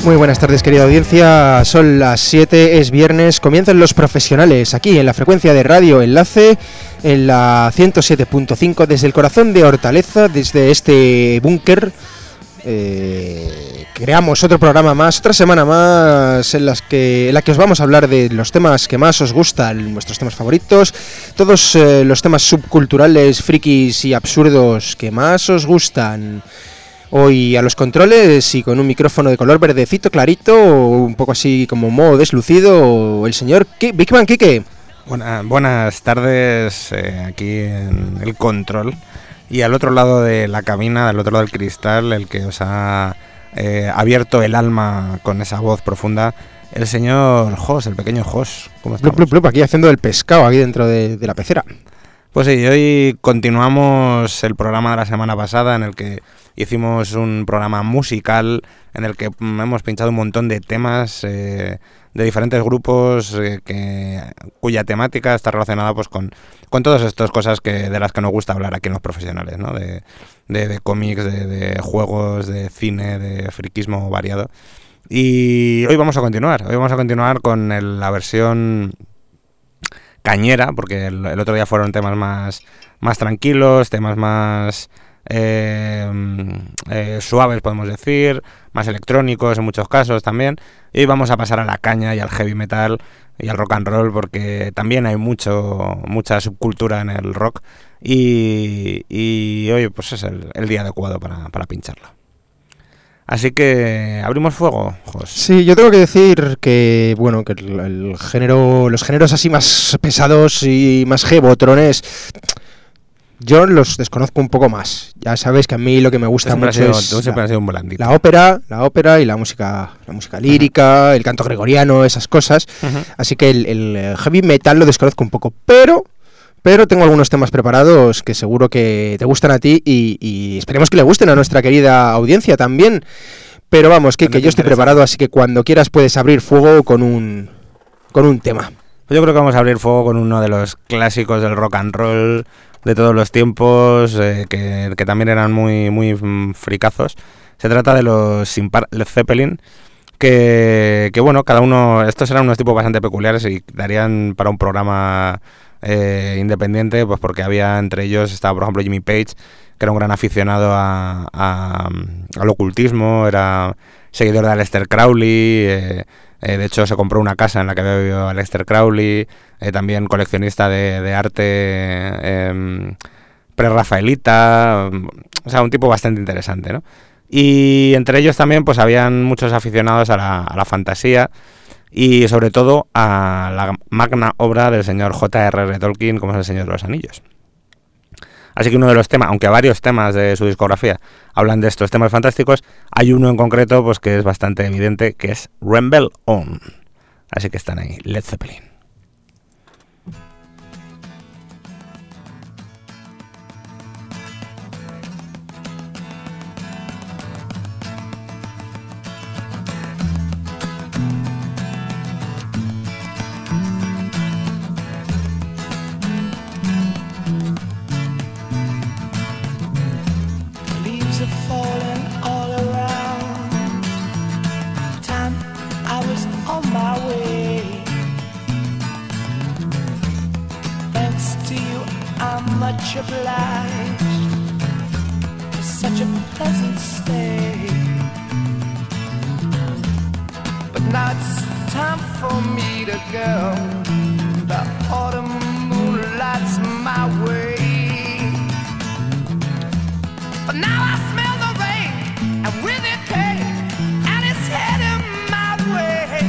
Muy buenas tardes, querida audiencia. Son las 7, es viernes, comienzan Los Profesionales aquí en la frecuencia de Radio Enlace, en la 107.5, desde el corazón de Hortaleza, desde este búnker. Creamos otro programa más, otra semana más en la que os vamos a hablar de los temas que más os gustan, vuestros temas favoritos, todos los temas subculturales, frikis y absurdos que más os gustan. Hoy a los controles y con un micrófono de color verdecito clarito, un poco así como modo deslucido, el señor Big Man Kike. Buenas tardes, aquí en el control. Y al otro lado de la cabina, al otro lado del cristal, el que os ha abierto el alma con esa voz profunda, el señor Jos, el pequeño Jos. ¿Cómo estamos? Plup, plup, aquí haciendo el pescado, aquí dentro de la pecera. Pues sí, hoy continuamos el programa de la semana pasada, en el que hicimos un programa musical, en el que hemos pinchado un montón de temas de diferentes grupos cuya temática está relacionada pues con todas estas cosas de las que nos gusta hablar aquí en Los Profesionales, ¿no? De cómics, de juegos, de cine, de friquismo variado. Y hoy vamos a continuar con la versión cañera, porque el otro día fueron temas más tranquilos, temas más suaves, podemos decir, más electrónicos en muchos casos también, y vamos a pasar a la caña y al heavy metal y al rock and roll, porque también hay mucha subcultura en el rock, y hoy pues es el día adecuado para pincharlo. Así que abrimos fuego, Jos. Sí, yo tengo que decir que bueno, que los géneros así más pesados y más jebotrones, yo los desconozco un poco más. Ya sabéis que a mí lo que me gusta mucho es la ópera y la música lírica, el canto gregoriano, esas cosas. Así que el heavy metal lo desconozco un poco, pero tengo algunos temas preparados que seguro que te gustan a ti y esperemos que le gusten a nuestra querida audiencia también. Pero vamos, que yo estoy preparado, así que cuando quieras puedes abrir fuego con un tema. Yo creo que vamos a abrir fuego con uno de los clásicos del rock and roll de todos los tiempos, que también eran muy, muy fricazos. Se trata de los Led Zeppelin, que bueno, cada uno, estos eran unos tipos bastante peculiares y darían para un programa independiente, pues porque había entre ellos, estaba por ejemplo Jimmy Page, que era un gran aficionado al ocultismo, era seguidor de Aleister Crowley, de hecho se compró una casa en la que había vivido Aleister Crowley, también coleccionista de arte pre-rafaelita, o sea, un tipo bastante interesante, ¿no? Y entre ellos también pues habían muchos aficionados a la fantasía, y sobre todo a la magna obra del señor J.R.R. Tolkien, como es El Señor de los Anillos. Así que uno de los temas, aunque varios temas de su discografía hablan de estos temas fantásticos, hay uno en concreto pues que es bastante evidente, que es Ramble On. Así que están ahí, Led Zeppelin. Much obliged for such a pleasant stay, but now it's time for me to go. The autumn moonlight's my way, but now I smell the rain, and with it pain, and it's heading my way.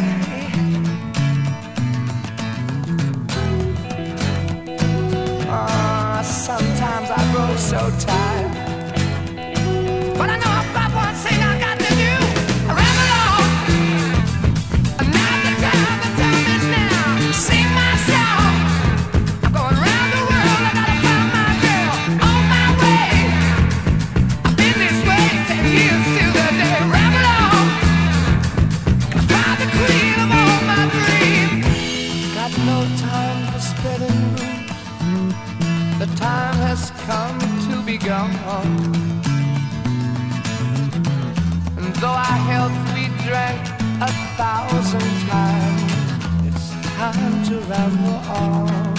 Sometimes I grow so tired, but I know I've got one thing I got to do. I ramble on. Now the time is now. Sing my song. I'm going round the world. I gotta find my girl on my way. I've been this way 10 years till the day. Ramble on. I find the queen of all my dreams. Got no time for spreading rumors. The time has come to be gone. And though I held 3 drank 1,000 times. It's time to ramble on.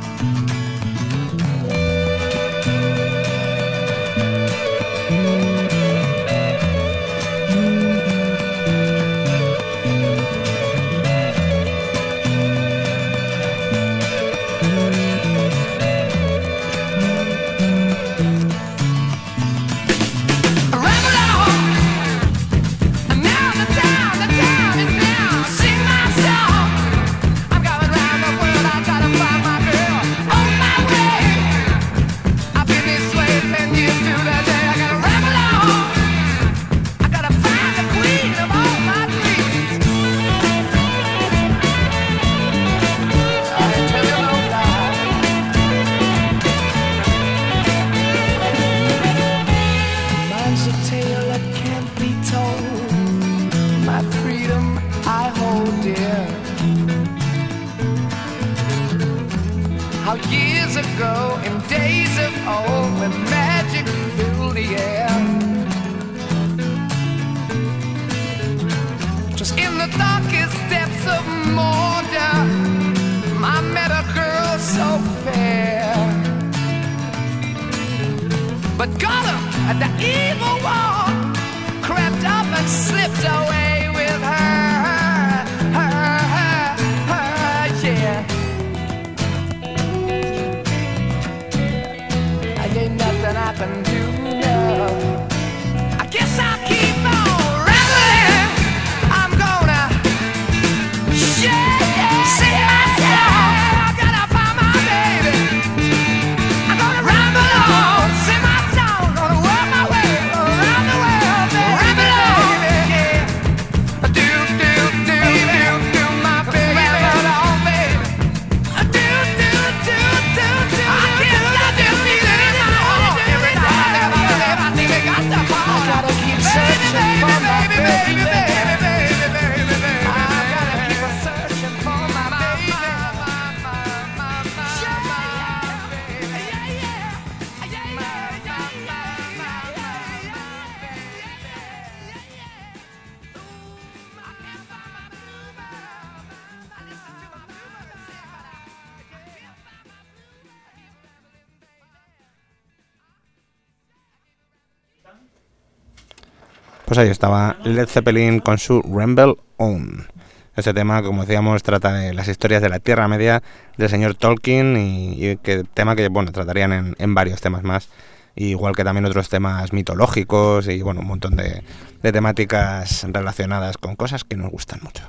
Pues ahí estaba Led Zeppelin con su Ramble On. Este tema, como decíamos, trata de las historias de la Tierra Media del señor Tolkien y tema que, bueno, tratarían en varios temas más, igual que también otros temas mitológicos y, bueno, un montón de temáticas relacionadas con cosas que nos gustan mucho.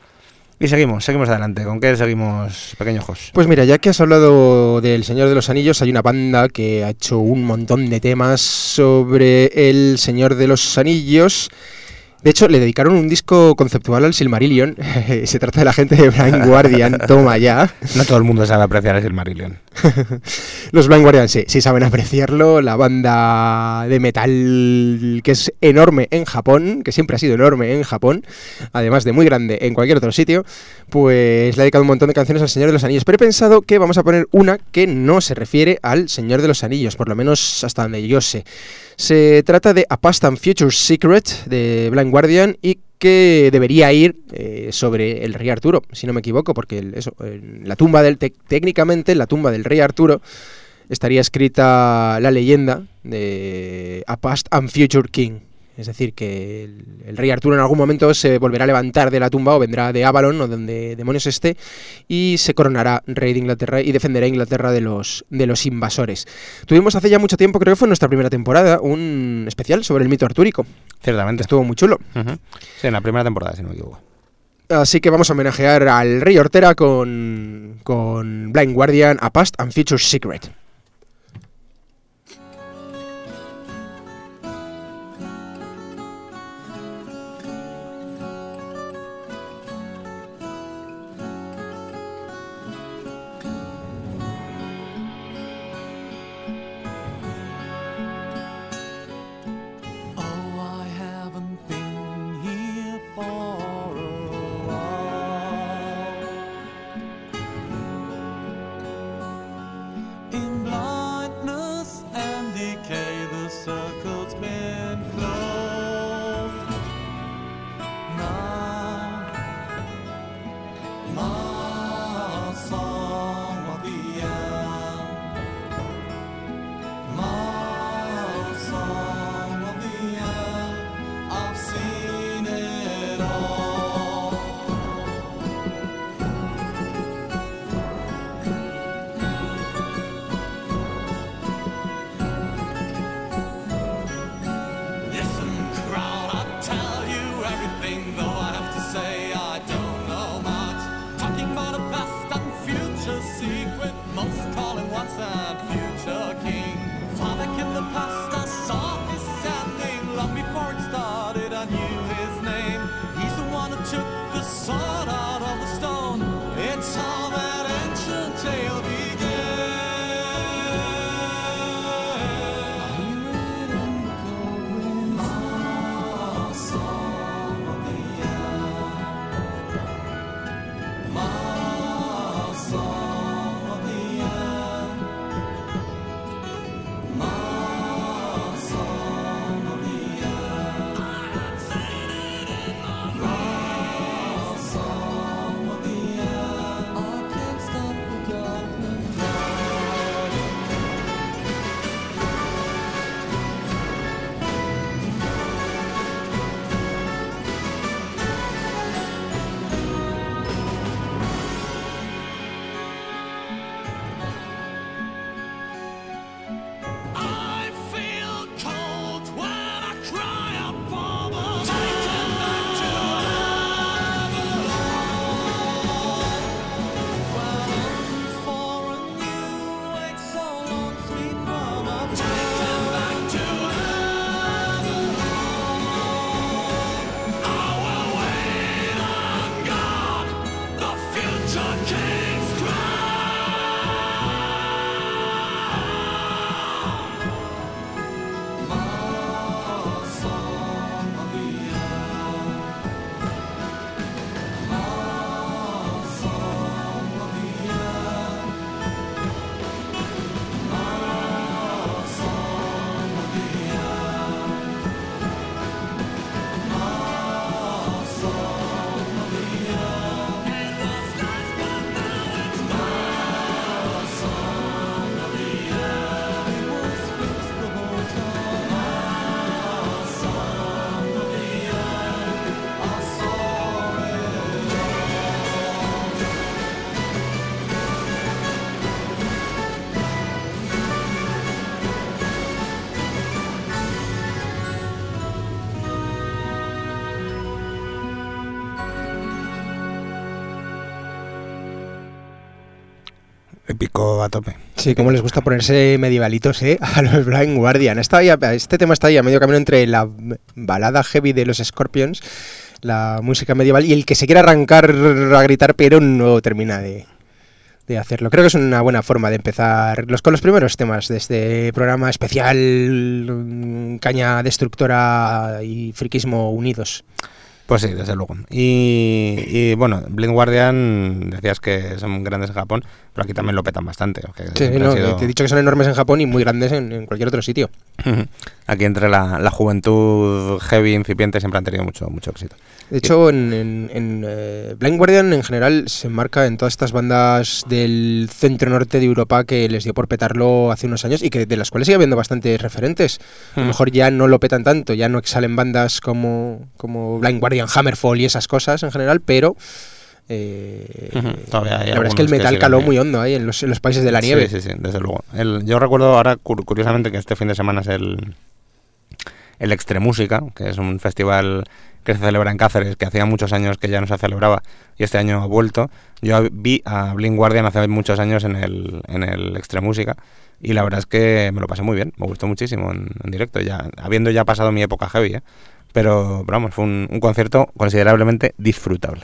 Y seguimos adelante. ¿Con qué seguimos, pequeño Jos? Pues mira, ya que has hablado del Señor de los Anillos, hay una banda que ha hecho un montón de temas sobre el Señor de los Anillos. De hecho, le dedicaron un disco conceptual al Silmarillion. Se trata de la gente de Blind Guardian. Toma ya. No todo el mundo sabe apreciar el Silmarillion. Los Blind Guardian sí saben apreciarlo. La banda de metal que es enorme en Japón, que siempre ha sido enorme en Japón, además de muy grande en cualquier otro sitio, pues le ha dedicado un montón de canciones al Señor de los Anillos. Pero he pensado que vamos a poner una que no se refiere al Señor de los Anillos, por lo menos hasta donde yo sé. Se trata de A Past and Future Secret de Blind Guardian y que debería ir sobre el rey Arturo, si no me equivoco, porque la tumba técnicamente en la tumba del rey Arturo estaría escrita la leyenda de A Past and Future King. Es decir, que el rey Arturo en algún momento se volverá a levantar de la tumba o vendrá de Avalon o donde demonios esté y se coronará rey de Inglaterra y defenderá a Inglaterra de los invasores. Tuvimos hace ya mucho tiempo, creo que fue en nuestra primera temporada, un especial sobre el mito artúrico. Ciertamente. Estuvo muy chulo. Uh-huh. Sí, en la primera temporada, si no me equivoco. Así que vamos a homenajear al rey Hortera con Blind Guardian, A Past and Future Secret. In and future king. Father kept the past, I saw his standing. Long before it started, I knew his name. He's the one who took the sword out of the stone. It's how that ancient tale began. Épico a tope. Sí, como les gusta ponerse medievalitos, a los Blind Guardian. Este tema está ahí a medio camino entre la balada heavy de los Scorpions, la música medieval, y el que se quiere arrancar a gritar pero no termina de hacerlo. Creo que es una buena forma de empezar con los primeros temas de este programa especial, caña destructora y friquismo unidos. Pues sí, desde luego. Y bueno, Blind Guardian, decías que son grandes en Japón, pero aquí también lo petan bastante. Sí, no, te he dicho que son enormes en Japón y muy grandes en cualquier otro sitio. Aquí entre la juventud heavy incipiente siempre han tenido mucho éxito. De hecho, en Blind Guardian en general se enmarca en todas estas bandas del centro-norte de Europa que les dio por petarlo hace unos años y que de las cuales sigue habiendo bastantes referentes. A lo mejor ya no lo petan tanto, ya no salen bandas como Blind Guardian, Hammerfall y esas cosas en general, pero Todavía hay la verdad es que el metal caló muy hondo ahí en los países de la nieve. Sí, desde luego. Yo recuerdo ahora, curiosamente, que este fin de semana es el Extremúsica, que es un festival que se celebra en Cáceres, que hacía muchos años que ya no se celebraba y este año ha vuelto. Yo vi a Blind Guardian hace muchos años en el Extremúsica y la verdad es que me lo pasé muy bien, me gustó muchísimo en directo, habiendo ya pasado mi época heavy, pero vamos, fue un concierto considerablemente disfrutable.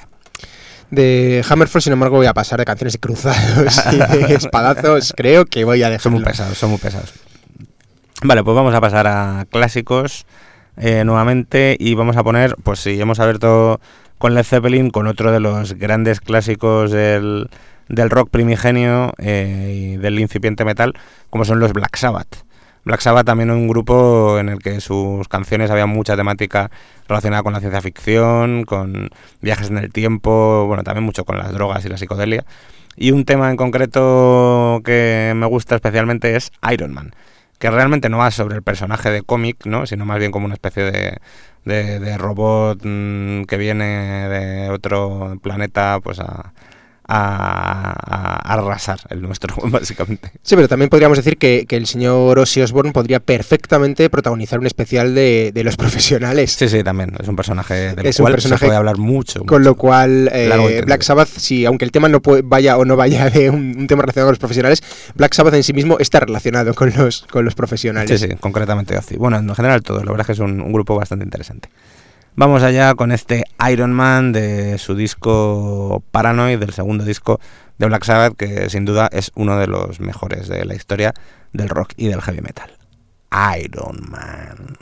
De Hammerfall, sin embargo, voy a pasar de canciones de cruzados y de espadazos. Creo que voy a dejarlo. Son muy pesados. Vale, pues vamos a pasar a clásicos nuevamente y vamos a poner, pues si hemos abierto con Led Zeppelin, con otro de los grandes clásicos del rock primigenio y del incipiente metal, como son los Black Sabbath. Black Sabbath también es un grupo en el que sus canciones había mucha temática relacionada con la ciencia ficción, con viajes en el tiempo, bueno, también mucho con las drogas y la psicodelia. Y un tema en concreto que me gusta especialmente es Iron Man, que realmente no va sobre el personaje de cómic, ¿no?, sino más bien como una especie de robot que viene de otro planeta pues a a arrasar el nuestro, básicamente. Sí, pero también podríamos decir que el señor Ozzy Osbourne podría perfectamente protagonizar un especial de los profesionales. Sí, sí, también. Es un personaje del Es un cual personaje se puede hablar mucho. Con lo cual, Largo y tendido. Black Sabbath, si aunque el tema no vaya de un tema relacionado con los profesionales, Black Sabbath en sí mismo está relacionado con los profesionales. Sí, sí, concretamente Ozzy. Bueno, en general todo, la verdad es que es un grupo bastante interesante. Vamos allá con este Iron Man de su disco Paranoid, del segundo disco de Black Sabbath, que sin duda es uno de los mejores de la historia del rock y del heavy metal. Iron Man.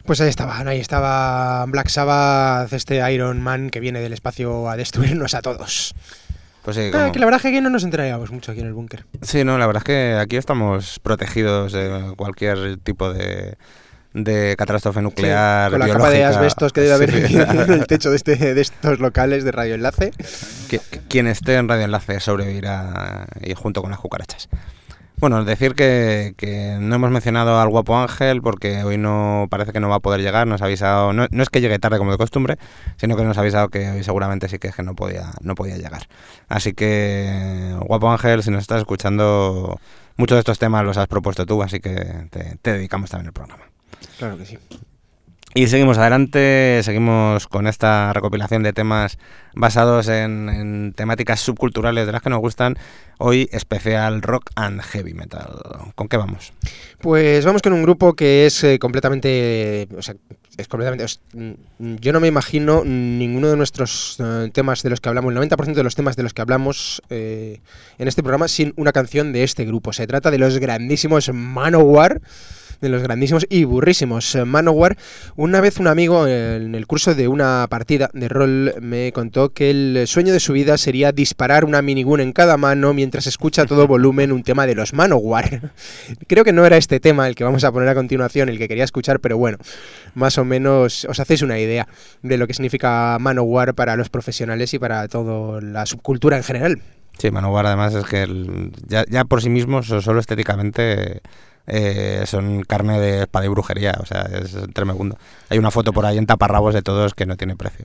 Pues ahí estaba Black Sabbath, este Iron Man que viene del espacio a destruirnos a todos. Pues sí, Que la verdad es que aquí no nos entraríamos mucho aquí en el búnker. Sí, no, la verdad es que aquí estamos protegidos de cualquier tipo de catástrofe nuclear, con la biológica. capa de asbestos que debe haber Sí. en el techo de estos locales de radioenlace. Quien esté en radioenlace sobrevivirá y junto con las cucarachas. Bueno, decir que no hemos mencionado al guapo Ángel porque hoy no parece que no va a poder llegar. Nos ha avisado, no es que llegue tarde como de costumbre, sino que nos ha avisado que hoy seguramente sí que es que no podía llegar. Así que, guapo Ángel, si nos estás escuchando, muchos de estos temas los has propuesto tú, así que te dedicamos también el programa. Claro que sí. Y seguimos adelante, seguimos con esta recopilación de temas basados en temáticas subculturales de las que nos gustan. Hoy especial rock and heavy metal. ¿Con qué vamos? Pues vamos con un grupo que es completamente... yo no me imagino ninguno de nuestros temas de los que hablamos, el 90% de los temas de los que hablamos en este programa sin una canción de este grupo. Se trata de los grandísimos Manowar, de los grandísimos y burrísimos Manowar. Una vez un amigo en el curso de una partida de rol me contó que el sueño de su vida sería disparar una minigun en cada mano mientras escucha a todo volumen un tema de los Manowar. Creo que no era este tema el que vamos a poner a continuación, el que quería escuchar, pero bueno, más o menos os hacéis una idea de lo que significa Manowar para los profesionales y para toda la subcultura en general. Sí, Manowar además es que ya por sí mismos, solo estéticamente... son carne de espada y brujería, o sea, es tremendo. Hay una foto por ahí en taparrabos de todos que no tiene precio.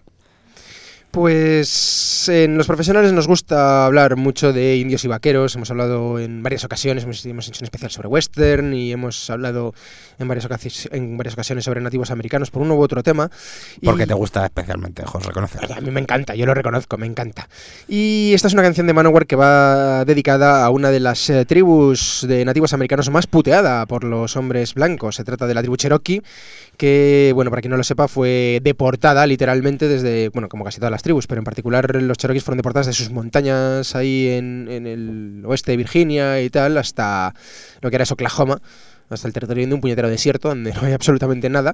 Pues en los profesionales nos gusta hablar mucho de indios y vaqueros. Hemos hablado en varias ocasiones, hemos hecho un especial sobre western y hemos hablado en varias ocasiones sobre nativos americanos por uno u otro tema. Porque te gusta especialmente, José, reconocerlo. A mí me encanta, yo lo reconozco, me encanta. Y esta es una canción de Manowar que va dedicada a una de las tribus de nativos americanos más puteada por los hombres blancos. Se trata de la tribu Cherokee, que, bueno, para quien no lo sepa, fue deportada literalmente desde, bueno, como casi todas las tribus, pero en particular los Cherokees fueron deportadas de sus montañas ahí en el oeste de Virginia y tal, hasta lo que era Oklahoma, hasta el territorio de un puñetero desierto donde no hay absolutamente nada.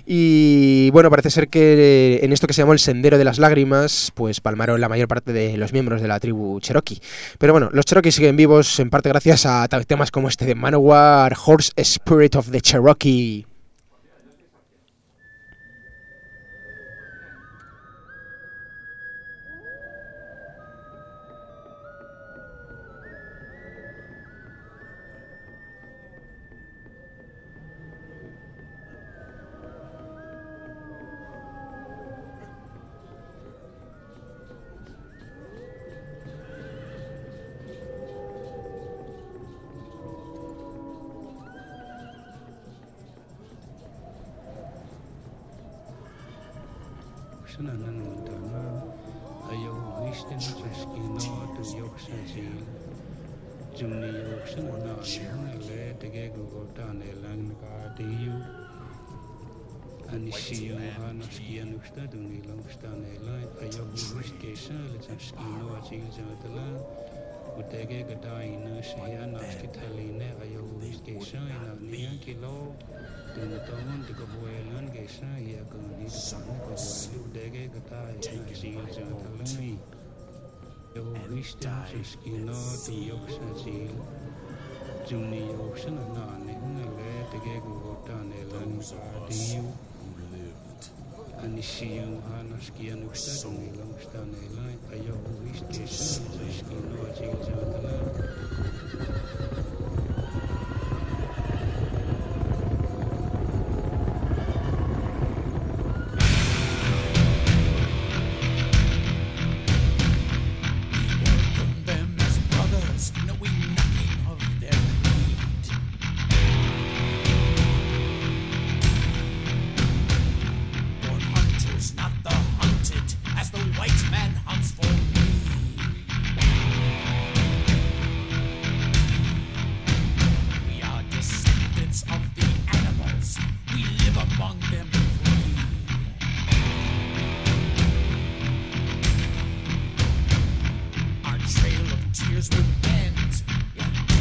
Y bueno, parece ser que en esto que se llamó el Sendero de las Lágrimas, pues palmaron la mayor parte de los miembros de la tribu Cherokee. Pero bueno, los Cherokees siguen vivos en parte gracias a temas como este de Manowar, Horse Spirit of the Cherokee.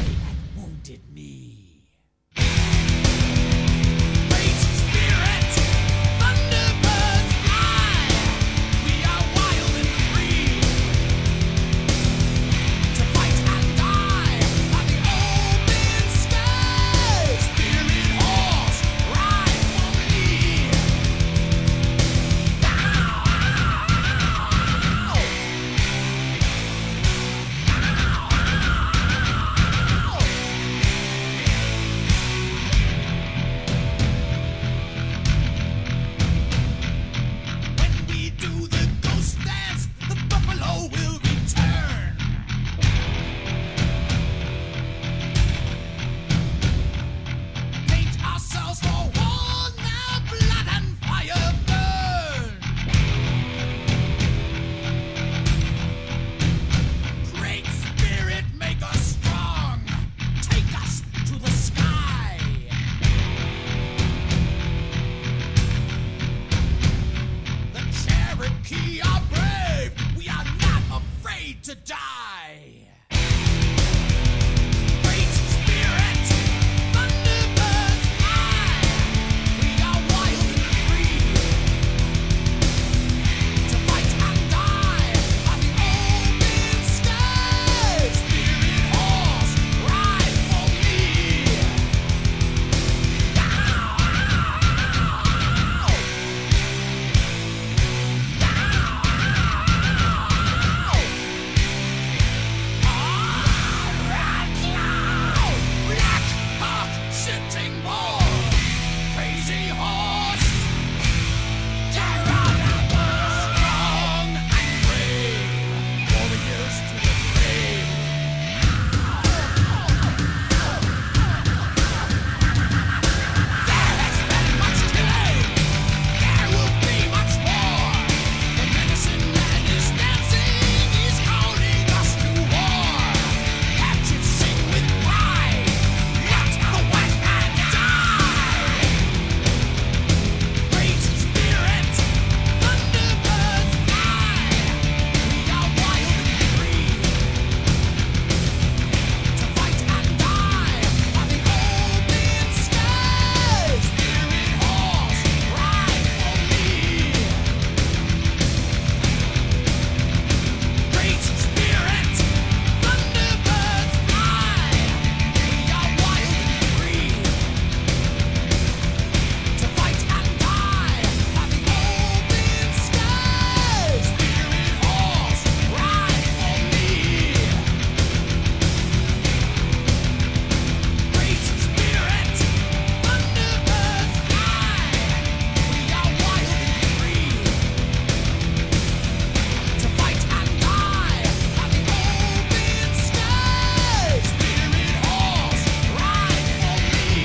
Great spirit to die. Great spirit, thunderbirds fly. We are wild and free to fight and die on the open sky. Spirit horse, ride for me. Black Hawk sitting bull, crazy horse, Geronimo, strong and brave, warriors to the grave. There has been much killing, there will be much more. The medicine man is dancing, he's calling us to war. Can't you sing with pride? Let the white man die. Great spirit, thunderbirds fly. We are wild and free to fight and die on the open sky. Spirit horse, ride for me. Great spirit, thunderbirds fly. We are wild and free to fight and die on the open sky. Spirit horse, ride for me. Great spirit, thunderbirds fly. We are wild and free to fight and die on the open sky. Spirit horse, ride for me.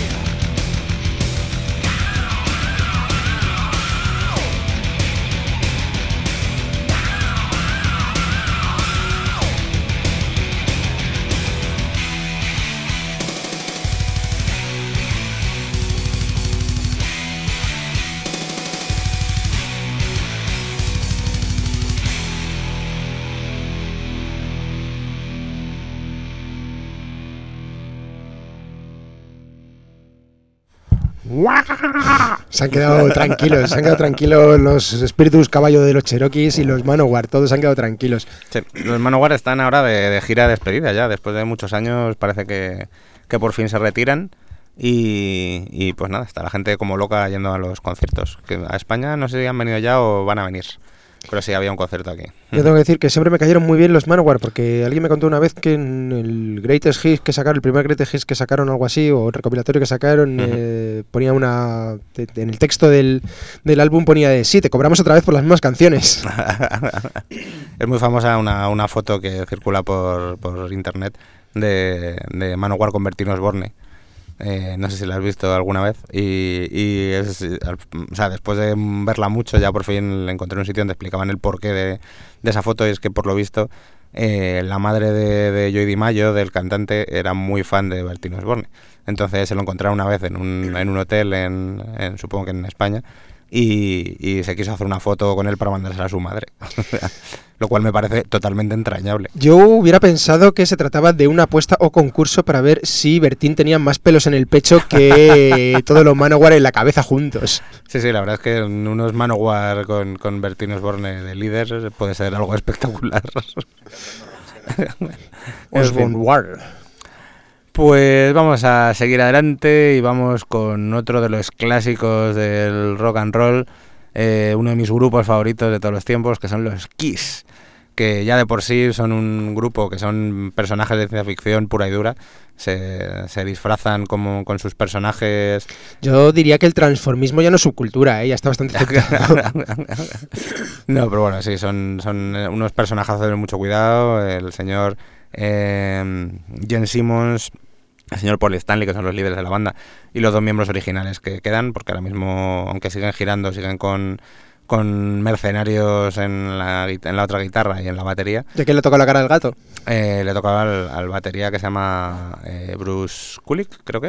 Se han quedado tranquilos los espíritus caballo de los Cherokees y los Manowar, todos se han quedado tranquilos. Sí, los Manowar están ahora de gira de despedida ya, después de muchos años parece que por fin se retiran y pues nada, está la gente como loca yendo a los conciertos. Que a España no sé si han venido ya o van a venir, pero sí había un concierto aquí. Yo tengo que decir que siempre me cayeron muy bien los Manowar, porque alguien me contó una vez que en el Greatest Hits que sacaron, el primer Greatest Hits que sacaron, algo así, o el recopilatorio que sacaron, ponía en el texto del álbum ponía de sí, te cobramos otra vez por las mismas canciones. Es muy famosa una foto que circula por internet de Manowar con Bertino Osborne. No sé si la has visto alguna vez y es, o sea, después de verla mucho ya por fin encontré un sitio donde explicaban el porqué de esa foto, y es que por lo visto la madre de Joey DiMaggio, del cantante, era muy fan de Bertino Osborne. Entonces se lo encontraron una vez en un hotel supongo que en España, y se quiso hacer una foto con él para mandársela a su madre. Lo cual me parece totalmente entrañable. Yo hubiera pensado que se trataba de una apuesta o concurso para ver si Bertín tenía más pelos en el pecho que todos los Manowar en la cabeza juntos. Sí, la verdad es que unos Manowar con Bertino Osborne de líder puede ser algo espectacular. Osborne War. Pues vamos a seguir adelante y vamos con otro de los clásicos del rock and roll, uno de mis grupos favoritos de todos los tiempos, que son los Kiss, que ya de por sí son un grupo que son personajes de ciencia ficción pura y dura. Se disfrazan como con sus personajes. Yo diría que el transformismo ya no es subcultura, ya está bastante aceptado. No, pero bueno, sí, son unos personajazos de mucho cuidado. El señor Gene Simmons, el señor Paul Stanley, que son los líderes de la banda, y los dos miembros originales que quedan, porque ahora mismo, aunque siguen girando, siguen con mercenarios en la otra guitarra y en la batería. ¿De qué le toca la cara al gato? Le tocaba al batería, que se llama Bruce Kulick, creo que es.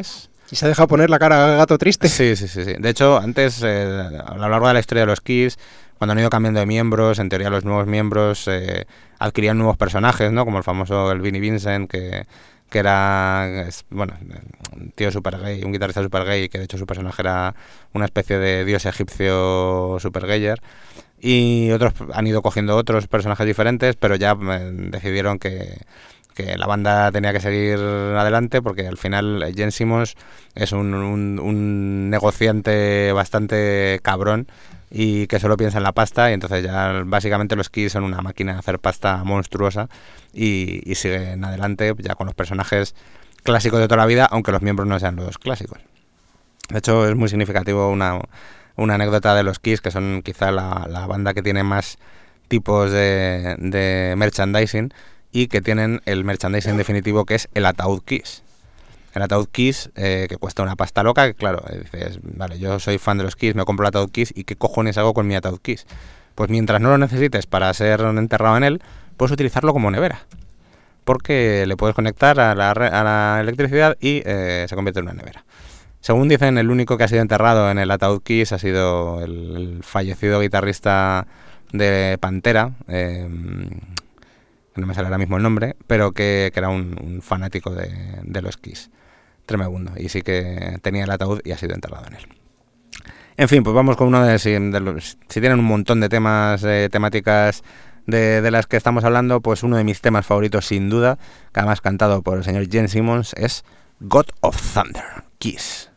¿Y se ha dejado poner la cara a gato triste? Sí. De hecho, antes, a lo largo de la historia de los Kiss, cuando han ido cambiando de miembros, en teoría los nuevos miembros adquirían nuevos personajes, ¿no? Como el famoso el Vinnie Vincent, que era, bueno, un tío super gay, un guitarrista super gay, que de hecho su personaje era una especie de dios egipcio super gayer. Y otros han ido cogiendo otros personajes diferentes, pero ya decidieron que la banda tenía que seguir adelante, porque al final Gene Simmons es un negociante bastante cabrón y que solo piensa en la pasta, y entonces ya básicamente los Kiss son una máquina de hacer pasta monstruosa y siguen adelante ya con los personajes clásicos de toda la vida, aunque los miembros no sean los clásicos. De hecho, es muy significativo una anécdota de los Kiss, que son quizá la banda que tiene más tipos de merchandising, y que tienen el merchandising definitivo, que es el ataúd Kiss. El ataúd Kiss, que cuesta una pasta loca, que claro, dices, vale, yo soy fan de los Kiss, me compro el ataúd Kiss, ¿y qué cojones hago con mi ataúd Kiss? Pues mientras no lo necesites para ser enterrado en él, puedes utilizarlo como nevera, porque le puedes conectar a la electricidad y se convierte en una nevera. Según dicen, el único que ha sido enterrado en el ataúd Kiss ha sido el fallecido guitarrista de Pantera, no me sale ahora mismo el nombre, pero que era un fanático de los Kiss. Tremendo. Y sí que tenía el ataúd y ha sido enterrado en él. En fin, pues vamos con uno de los... Si tienen un montón de temas, temáticas de las que estamos hablando, pues uno de mis temas favoritos, sin duda, que además cantado por el señor Gene Simmons, es God of Thunder, Kiss.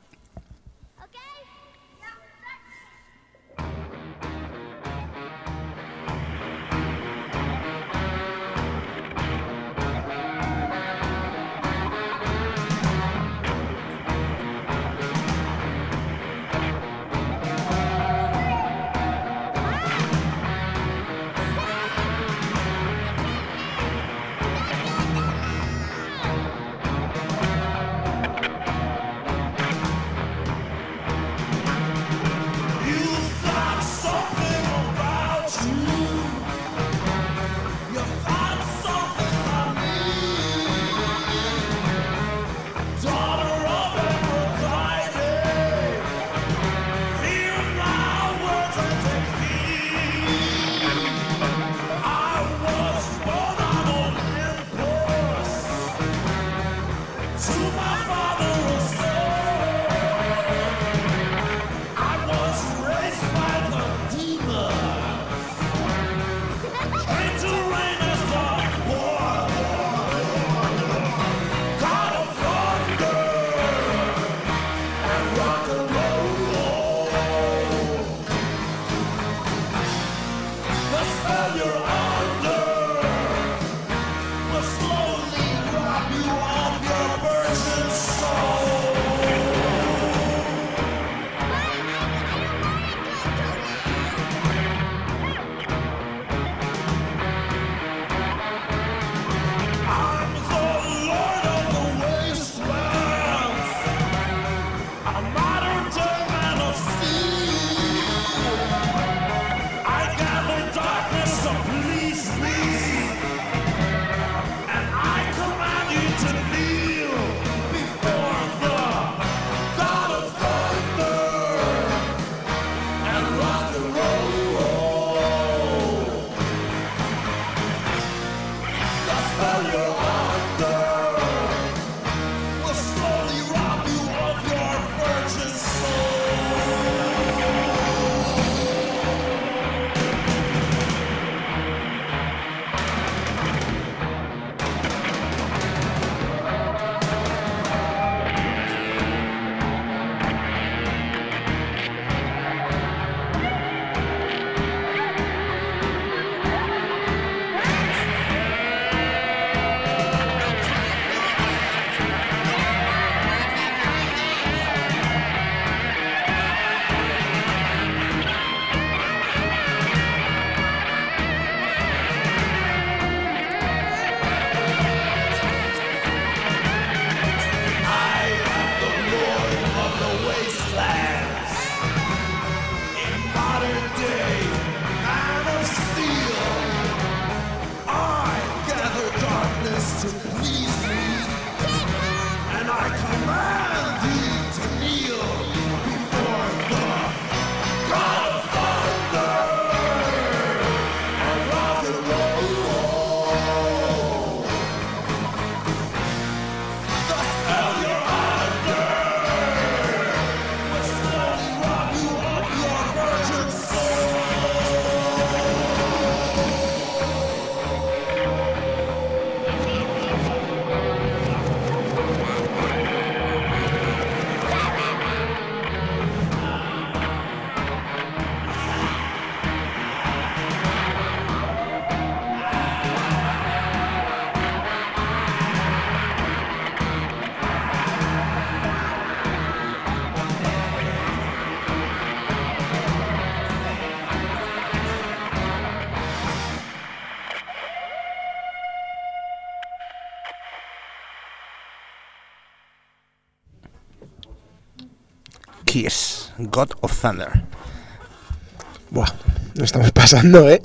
to please me, and I command thee Kiss, God of Thunder. Buah, nos estamos pasando, ¿eh?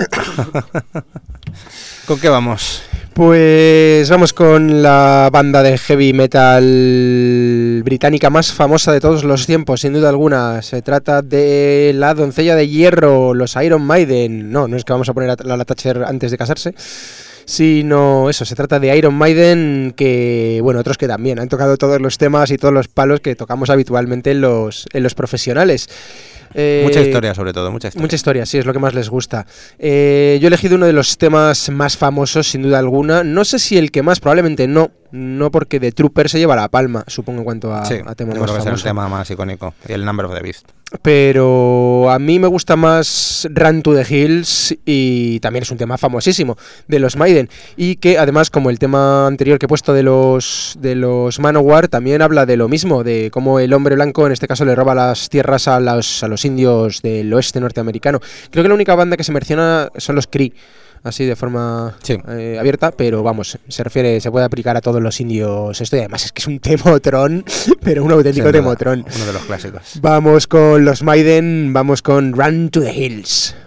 ¿Con qué vamos? Pues vamos con la banda de heavy metal británica más famosa de todos los tiempos, sin duda alguna. Se trata de la doncella de hierro, los Iron Maiden. No es que vamos a poner a la Thatcher antes de casarse, sino eso, se trata de Iron Maiden, que, bueno, otros que también han tocado todos los temas y todos los palos que tocamos habitualmente en los profesionales. Mucha historia, sobre todo, mucha historia. Mucha historia, sí, es lo que más les gusta. Yo he elegido uno de los temas más famosos, sin duda alguna. No sé si el que más, probablemente no porque The Trooper se lleva la palma, supongo, en cuanto a tema yo más creo que es el famoso. tema más icónico. Y el Number of the Beast. Pero a mí me gusta más Run to the Hills, y también es un tema famosísimo de los Maiden, y que además, como el tema anterior que he puesto de los Manowar, también habla de lo mismo, de cómo el hombre blanco en este caso le roba las tierras a los indios del oeste norteamericano. Creo que la única banda que se menciona son los Cree, así de forma Sí. abierta, pero vamos, se puede aplicar a todos los indios esto, y además es que es un temotrón, pero un auténtico Sin duda, temotrón. uno de los clásicos. Vamos con los Maiden, vamos con Run to the Hills.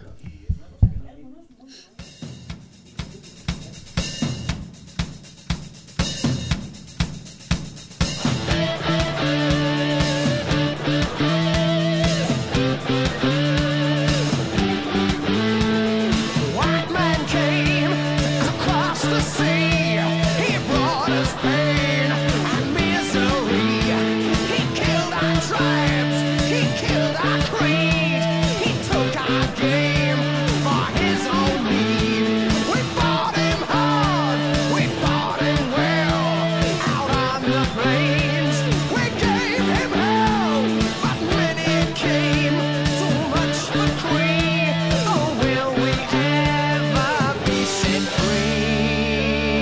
White man came across the sea. He brought us pain and misery. He killed our tribes. He killed our creed. He took our game for his own need. We fought him hard. We fought him well. Out on the plains, we gave him hell. But when it came too much for Cree, oh, will we ever be set free?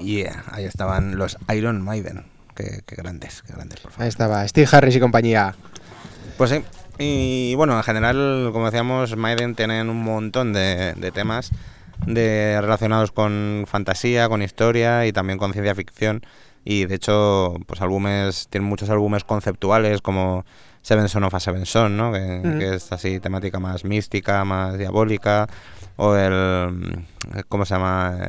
Yeah, ahí estaban los Iron Maiden. Qué grandes, por favor. Ahí estaba, Steve Harris y compañía. Pues sí, y bueno, en general, como decíamos, Maiden tienen un montón de temas relacionados con fantasía, con historia y también con ciencia ficción. Y de hecho, pues tienen muchos álbumes conceptuales como Seven Son of a Seven Son, ¿no? Que es así temática más mística, más diabólica. O ¿cómo se llama?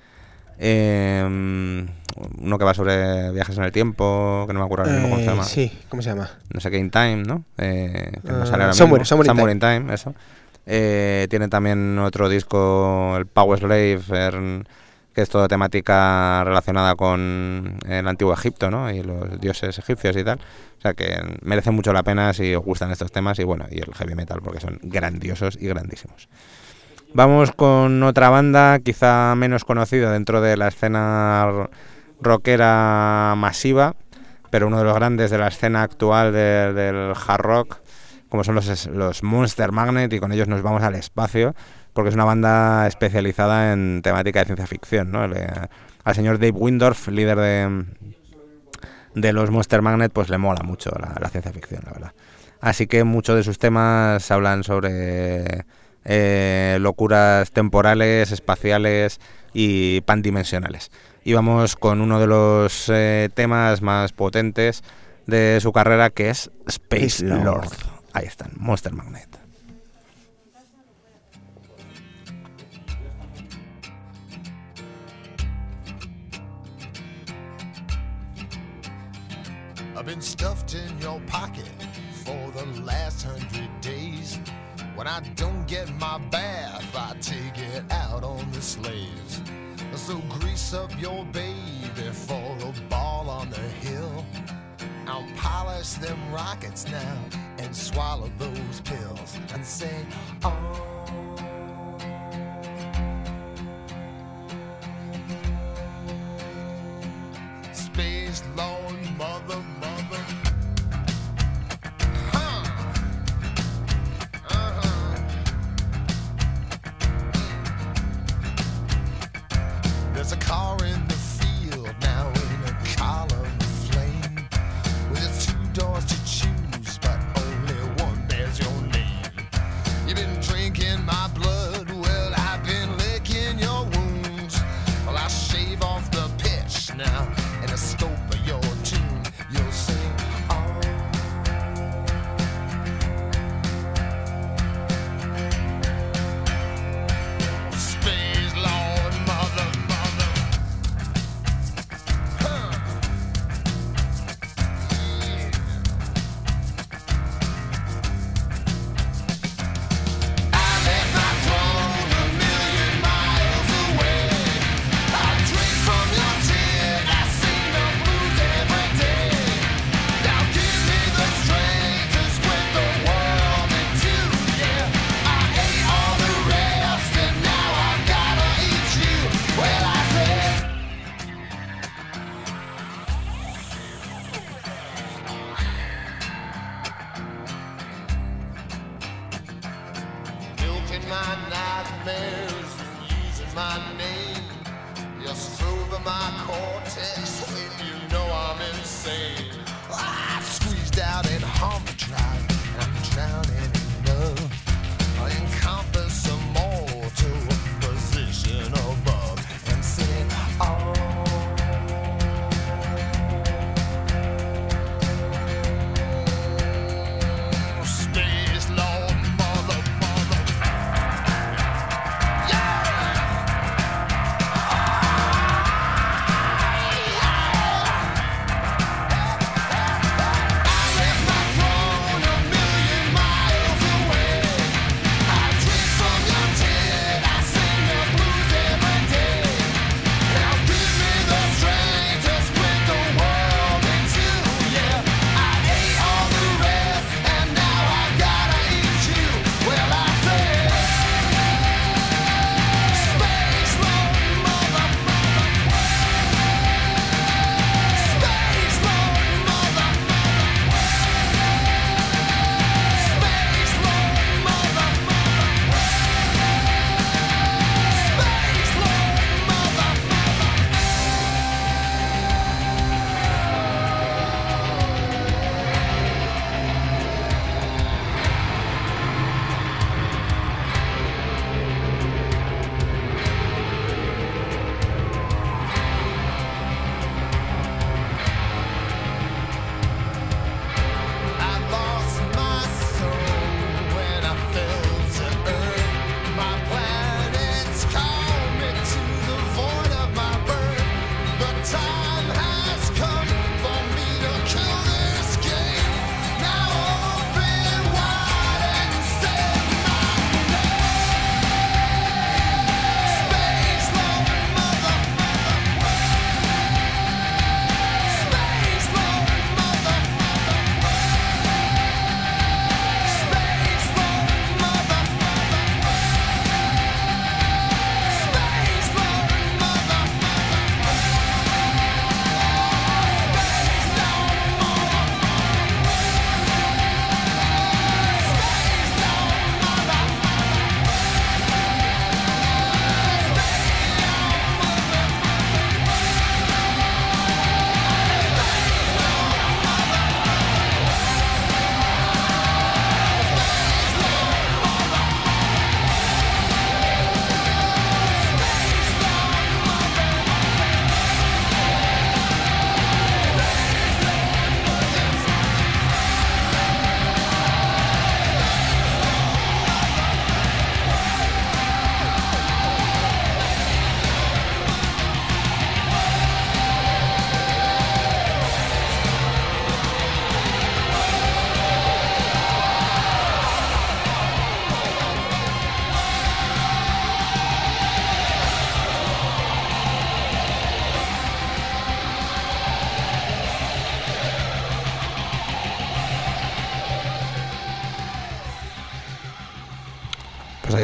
Uno que va sobre viajes en el tiempo, que no me acuerdo ahora mismo cómo se llama. Sí, ¿cómo se llama? No sé qué, In Time, ¿no? Que no sale ahora Somewhere mismo. Somewhere in in Time, eso. Tiene también otro disco, el Power Slave, que es toda temática relacionada con el antiguo Egipto, ¿no? Y los dioses egipcios y tal. O sea que merece mucho la pena si os gustan estos temas y bueno, y el heavy metal porque son grandiosos y grandísimos. Vamos con otra banda quizá menos conocida dentro de la escena rockera masiva, pero uno de los grandes de la escena actual del hard rock, como son los Monster Magnet, y con ellos nos vamos al espacio, porque es una banda especializada en temática de ciencia ficción, ¿no? Al señor Dave Wyndorf, líder de los Monster Magnet, pues le mola mucho la ciencia ficción, la verdad. Así que muchos de sus temas hablan sobre locuras temporales, espaciales y pandimensionales. Y vamos con uno de los temas más potentes de su carrera, que es Space Lord. Ahí están, Monster Magnet. I've been stuffed in your pocket for the last 100 days. When I don't get my bath, I take it out on the slaves. So grease up your baby for the ball on the hill. I'll polish them rockets now and swallow those pills and say, oh. Space Lord, mother. There's a car in the field now in a column of flame, with its 2 doors to choose, but only one bears your name. You've been drinking my blood, well, I've been licking your wounds. Well, I shave off the pitch now, and the scope of your tune, you'll sing, oh. Space Lord, mother. My nightmares, using my name. You're stroking my cortex when you know I'm insane. I've squeezed out in overdrive, and I'm drowning in love. I encompass a mortal position above and sing, oh. Space Lord, mother. I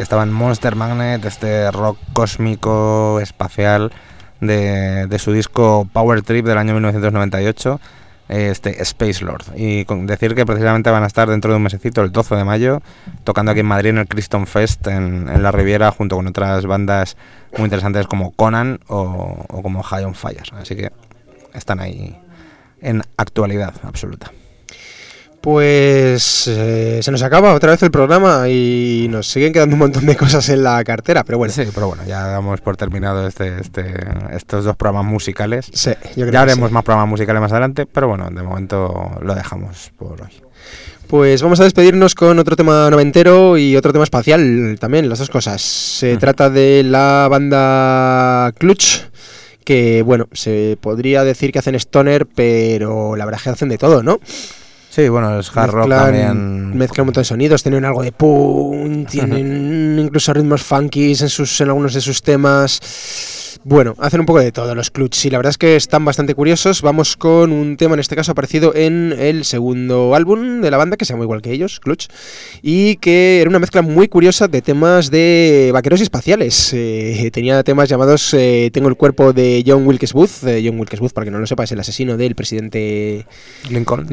estaban Monster Magnet, este rock cósmico espacial de su disco Power Trip del año 1998, Space Lord. Y decir que precisamente van a estar dentro de un mesecito, el 12 de mayo, tocando aquí en Madrid en el Criston Fest en la Riviera, junto con otras bandas muy interesantes como Conan o como High on Fire. Así que están ahí en actualidad absoluta. Pues se nos acaba otra vez el programa y nos siguen quedando un montón de cosas en la cartera, pero bueno. Sí, pero bueno, ya damos por terminado estos dos programas musicales. Sí, yo creo ya haremos sí. más programas musicales más adelante, pero bueno, de momento lo dejamos por hoy. Pues vamos a despedirnos con otro tema noventero y otro tema espacial también, las dos cosas. Se trata de la banda Clutch, que bueno, se podría decir que hacen stoner, pero la verdad es que hacen de todo, ¿no? Sí, bueno, es hard rock también. Mezclan un montón de sonidos, tienen algo de punk, tienen incluso ritmos funkies en algunos de sus temas. Bueno, hacen un poco de todo los Clutch y la verdad es que están bastante curiosos. Vamos con un tema en este caso aparecido en el segundo álbum de la banda, que se llama igual que ellos, Clutch, y que era una mezcla muy curiosa de temas de vaqueros y espaciales. Tenía temas llamados Tengo el cuerpo de John Wilkes Booth. John Wilkes Booth, para que no lo sepa, es el asesino del presidente Lincoln.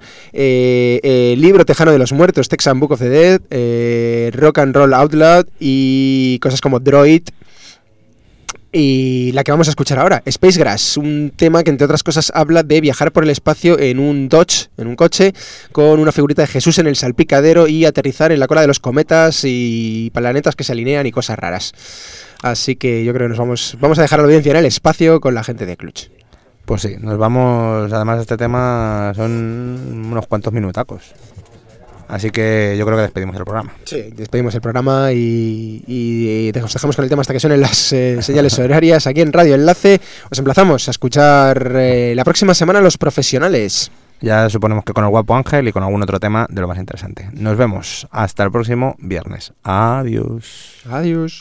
Libro tejano de los muertos, Texan Book of the Dead, Rock and Roll Outlaw y cosas como Droid. Y la que vamos a escuchar ahora, Space Grass, un tema que entre otras cosas habla de viajar por el espacio en un Dodge, en un coche, con una figurita de Jesús en el salpicadero y aterrizar en la cola de los cometas y planetas que se alinean y cosas raras. Así que yo creo que vamos a dejar a la audiencia en el espacio con la gente de Clutch. Pues sí, nos vamos, además este tema son unos cuantos minutacos. Así que yo creo que despedimos el programa. Sí, despedimos el programa y os dejamos con el tema hasta que suenen las señales horarias aquí en Radio Enlace. Os emplazamos a escuchar la próxima semana Los Profesionales. Ya suponemos que con el Guapo Ángel y con algún otro tema de lo más interesante. Nos vemos hasta el próximo viernes. Adiós. Adiós.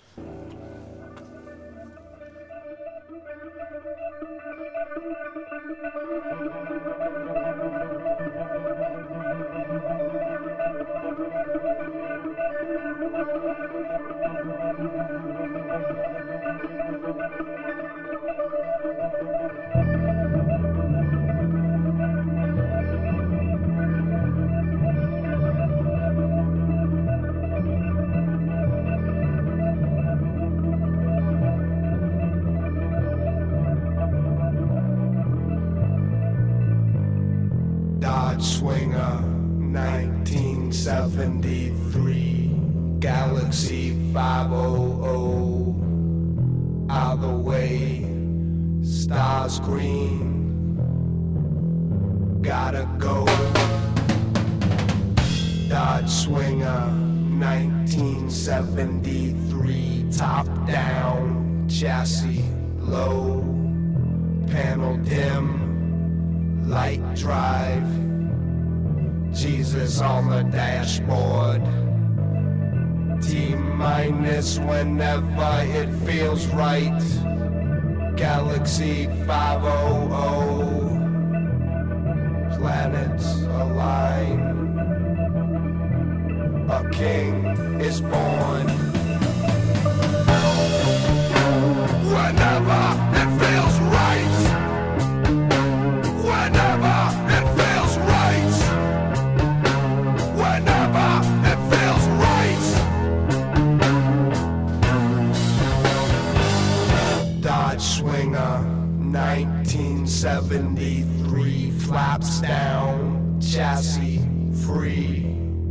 Dodge Swinger, 1973, Galaxy 500, out the way, stars green, gotta go. Dodge Swinger, 1973, top down, chassis low, panel dim, light drive, Jesus on the dashboard, T-minus whenever it feels right, Galaxy 500, planets align, a king is born. Whenever it feels right, whenever it feels right, whenever it feels right. Dodge Swinger, 1973, flaps down, chassis free.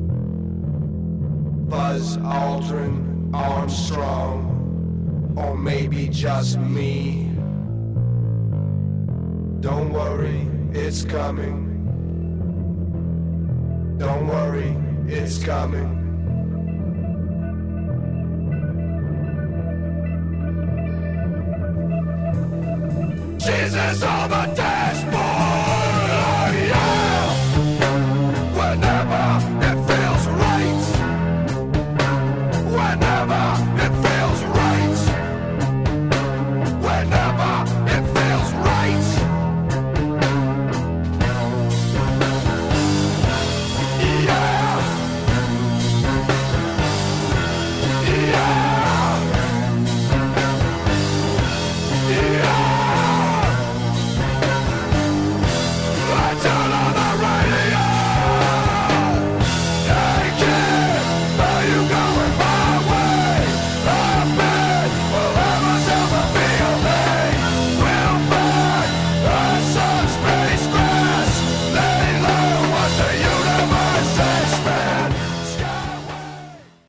Buzz Aldrin, Armstrong, or maybe just me. Don't worry, it's coming. Don't worry, it's coming. Jesus on the day.